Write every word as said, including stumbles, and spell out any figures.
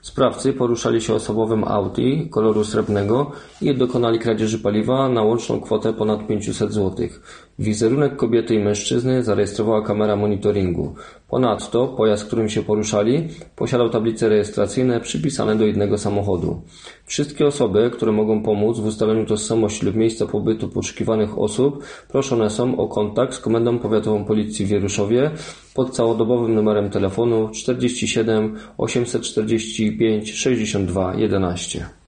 Sprawcy poruszali się osobowym Audi koloru srebrnego i dokonali kradzieży paliwa na łączną kwotę ponad pięćset złotych. Wizerunek kobiety i mężczyzny zarejestrowała kamera monitoringu. Ponadto pojazd, którym się poruszali, posiadał tablice rejestracyjne przypisane do jednego samochodu. Wszystkie osoby, które mogą pomóc w ustaleniu tożsamości lub miejsca pobytu poszukiwanych osób, proszone są o kontakt z Komendą Powiatową Policji w Wieruszowie pod całodobowym numerem telefonu czterdzieści siedem osiemset czterdzieści pięć sześćdziesiąt dwa jedenaście.